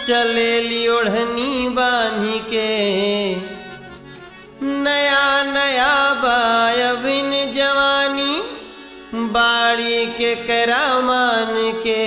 चलेली ओढ़नी बांधी के नया नया बायबिन जवानी बाड़ी के करामान के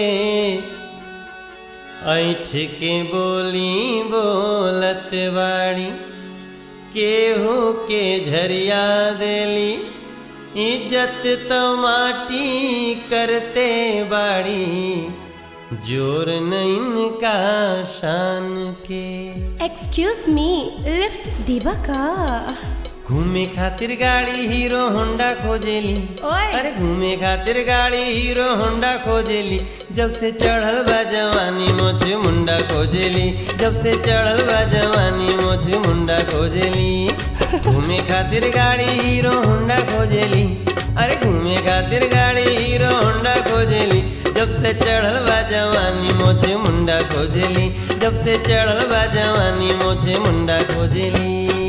ऐठ के बोली बोलत बाड़ी केहू के झरिया देली इज्जत तो माटी करते बाड़ी जोर नहीं का शान के। एक्सक्यूज मी, लिफ्ट दीबा का? घूमे खातिर गाड़ी हीरो होंडा खोजेली। अरे घूमे खातिर गाड़ी हीरो होंडा खोजेली। जब से चढ़ल बा जवानी मोछ मुंडा खोजेली। जब से चढ़ल बा जवानी मोछ मुंडा खोजेली। घूमे खातिर गाड़ी हीरो होंडा खोजेली। अरे घूमे खातिर गाड़ी हीरो होंडा खोजेली। जब से चढ़ल बा जवानी मोछ मुंडा खोजेली। जब से चढ़ल बा जवानी मोछ मुंडा खोजेली।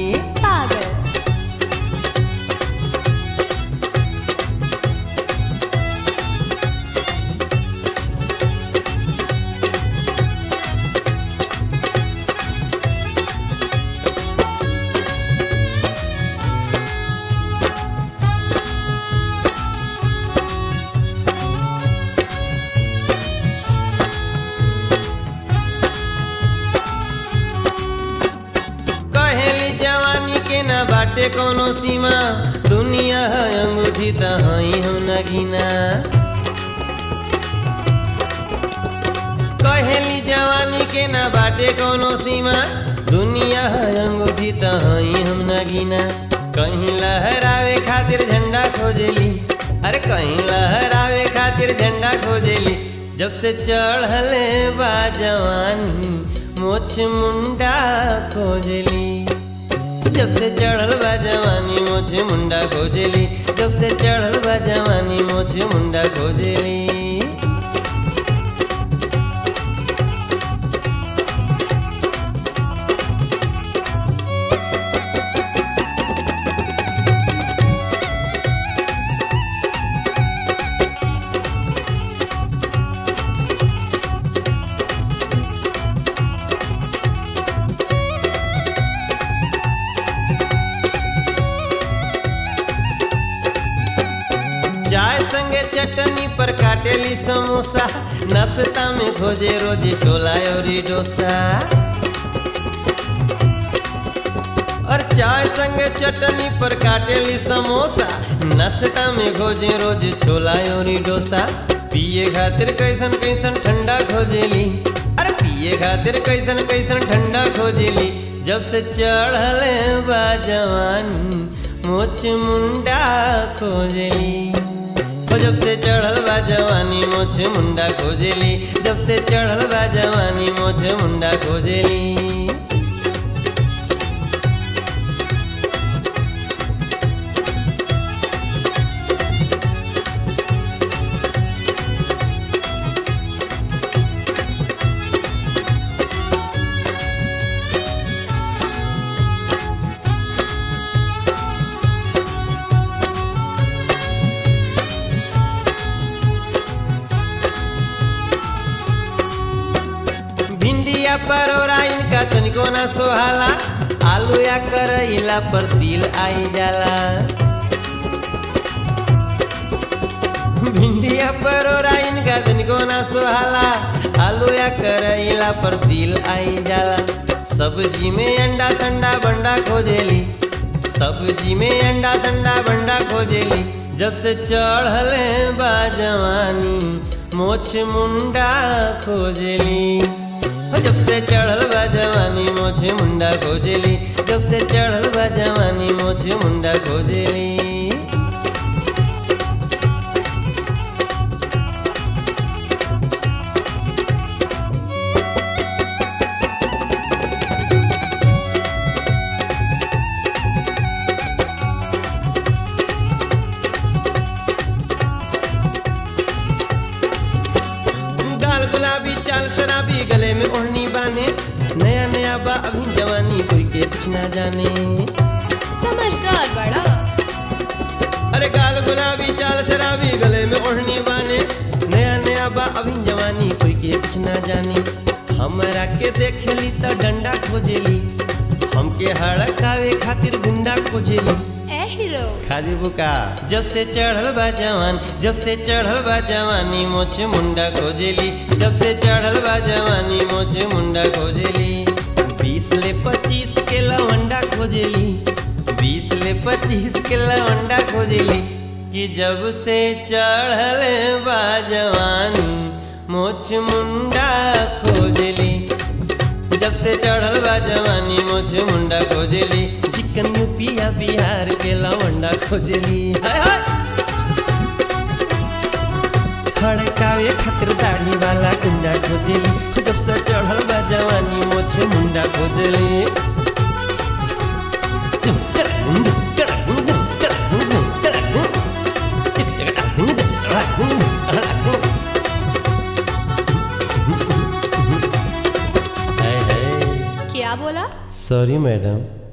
बाटे कोनो सीमा दुनिया है अंगूठी तहाई हम नगीना। कहेली जवानी के ना बाटे कोनो सीमा दुनिया है अंगूठी तहाई हम नगीना। कहीं लहरावे खातिर झंडा खोजेली। अरे कहीं लहरावे खातिर झंडा खोजेली। जब से चढ़ले बा जवानी मोछ मुंडा खोजेली। जब से चढ़ल बा जवानी मोछ मुंडा खोजेली। जब से चढ़ल बा जवानी मोछ मुंडा खोजेली। चाय संगे चटनी पर काटेली समोसा। नाश्ता में खोजे रोज छोला और डोसा। और चाय संगे चटनी पर काटेली समोसा। नाश्ता में खोजे रोज छोला और डोसा। पिए खातिर कैसन कैसन ठंडा खोजेली। अरे पिए खातिर कैसन कैसन ठंडा खोजेली। जब से चढ़ले बा जवानी मोछ मुंडा खोजेली। जब से चढ़ल बा जवानी मोछ मुंडा खोजेली। जब से चढ़ल बा जवानी मोछ मुंडा खोजेली। भिंडिया परोरा इनका तनिको ना सोहाला। आलू या करैला पर तिल आई जाला। भिंडिया परोरा इनका तनिको ना सोहाला। आलू या करैला पर तिल आई जाला। सब्जी में अंडा संडा बंडा खोजेली। सब्जी में अंडा संडा बंडा खोजेली। जब से चढ़ले बा जवानी मोछ मुंडा खोजेली। जब से चढ़ल बा जवानी मोछ मुंडा खोजेली। जब से चढ़ल बा जवानी मोछ मुंडा खोजेली। गाल गुलाबी चाल शराबी गले में ओढ़नी बाने। नया नया बा अभी जवानी कोई के कुछ ना जाने। समझदार बड़ा। अरे गाल गुलाबी चाल शराबी गले में ओढ़नी बाने। नया नया बा अभी जवानी कोई के कुछ ना जाने। हमरा के देखेली त डंडा खोजेली, हमके हड़कावे खातिर गुंडा खोजेली। ए हीरो खाजी बुका जब से चढ़ल बा जवान, जब से चढ़ल बा जवानी मोछ मुंडा खोजेली, जब से चढ़ल बा जवानी मोछ मुंडा खोजेली। 20 ले 25 के लवंडा खोजेली, 20 ले 25 के लवंडा खोजेली कि जब से चढ़ल बा जवानी मोछ मुंडा खोजेली, जब से चढ़ल बा जवानी मोछ मुंडा खोजेली। चिकन यूपिया बिहार के लवंडा खोजेली, खड़कावे खातिर दाढ़ी वाला गुंडा खोजेली, जब से चढ़ल बा जवानी मोछ मुंडा खोजेली। क्या बोला? Sorry madam.